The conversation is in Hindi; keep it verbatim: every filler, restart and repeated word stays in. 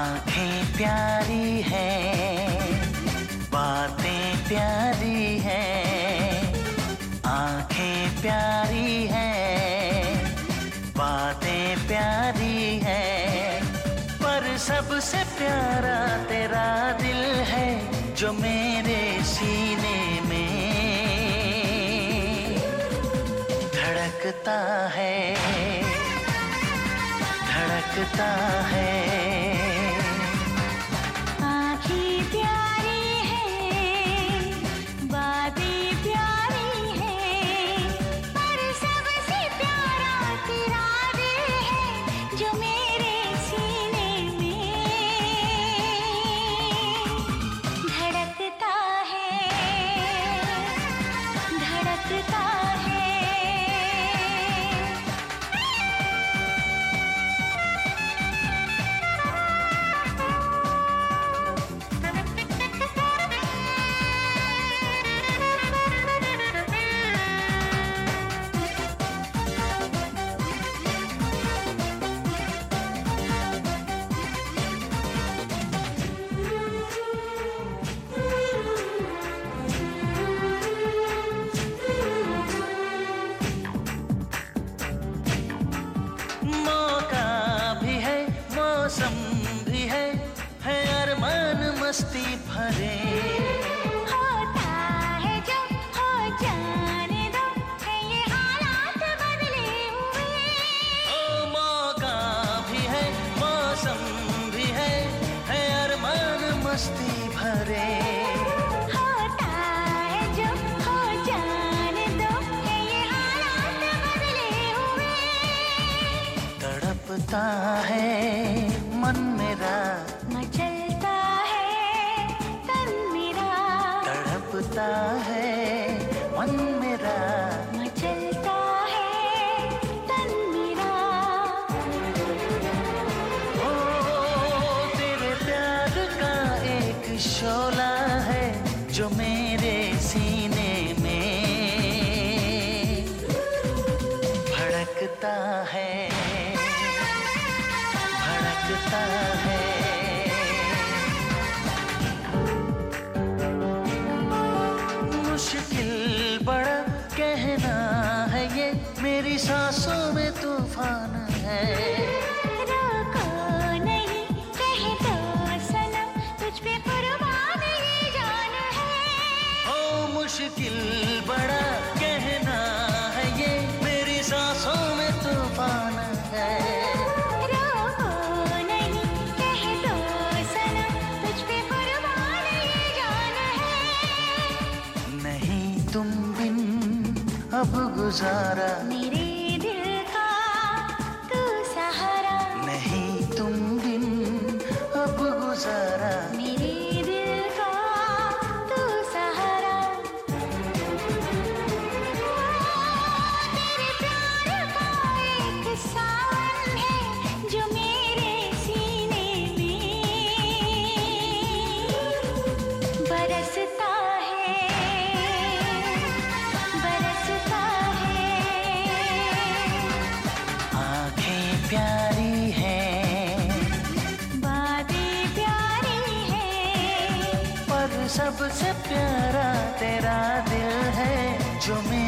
आंखें प्यारी हैं, बातें प्यारी हैं। आंखें प्यारी हैं, बातें प्यारी हैं, पर सबसे प्यारा तेरा दिल है जो मेरे सीने में धड़कता है, धड़कता है। आँखें प्यारी हैं, बातें प्यारी हैं, पर सबसे प्यारा तेरा दिल है जो मेरे सीने में धड़कता है, धड़कता है। मौसम भी है, है अरमान मस्ती भरे। होता है जो हो जाने दो, है ये हालात बदले हुए। ओ मौका भी है, मौसम भी है, है अरमान मस्ती भरे। होता है जो हो जाने दो, है ये हालात बदले हुए। तड़पता है मन मेरा, मचलता है तन मेरा। तड़पता है मन मेरा, मचलता है तन मेरा। ओ तेरे प्यार का एक शोला है जो मेरे सीने में भड़कता है, भड़कता है। मुश्किल बड़ा कहना है ये, मेरी सांसों में तूफान है। रोको नहीं कह दो सनम, तुझ पे कुर्बान ये जान है। ओ मुश्किल बड़ा कहना है ये, मेरी सांसों में तूफान है। तुम बिन अब गुजारा, मेरे दिल का तू सहारा। नहीं तुम बिन अब गुजारा, मेरे दिल का तू सहारा। तेरे प्यार का एक सावन है जो मेरे सीने में बरसता है, प्यारी है, बातें प्यारी हैं, पर सबसे प्यारा तेरा दिल है जो मेरे